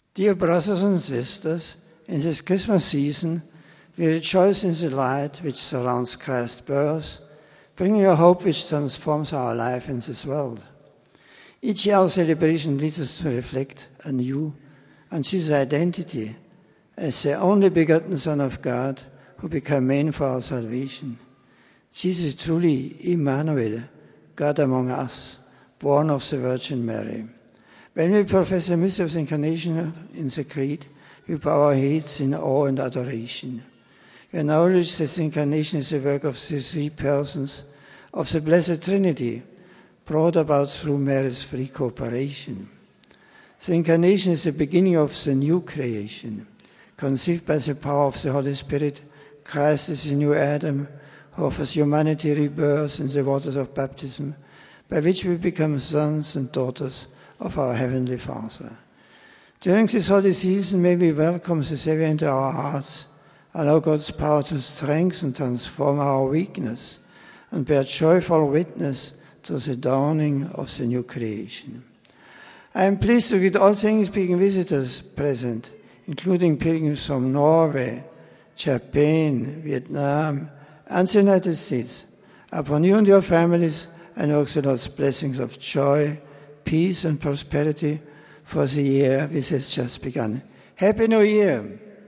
Dear brothers and sisters, in this Christmas season, we rejoice in the light which surrounds Christ's birth, bringing a hope which transforms our life in this world. Each year our celebration leads us to reflect anew on Jesus' identity as the only begotten Son of God who became man for our salvation. Jesus is truly Emmanuel, God among us, born of the Virgin Mary. When we profess the mystery of the Incarnation in the Creed, we bow our heads in awe and adoration. We acknowledge that the Incarnation is the work of the three persons of the Blessed Trinity, brought about through Mary's free cooperation. The Incarnation is the beginning of the new creation. Conceived by the power of the Holy Spirit, Christ is the new Adam who offers humanity rebirth in the waters of baptism, by which we become sons and daughters of our Heavenly Father. During this holy season, may we welcome the Savior into our hearts, allow God's power to strengthen and transform our weakness, and bear joyful witness to the dawning of the new creation. I am pleased to greet all English-speaking visitors present, including pilgrims from Norway, Japan, Vietnam, and the United States. Upon you and your families, I invoke the Lord's blessings of joy, peace, and prosperity for the year which has just begun. Happy New Year!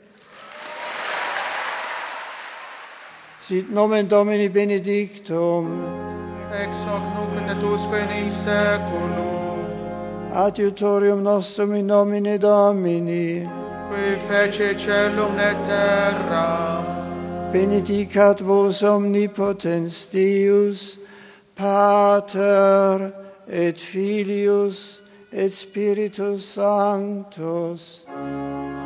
Sit nomen Domini benedictum. Ex hoc nunc et usque in saeculum. Adiutorium nostrum in nomine Domini. Qui fece caelum et terram. Benedicat vos omnipotens Deus, Pater et Filius et Spiritus Sanctus.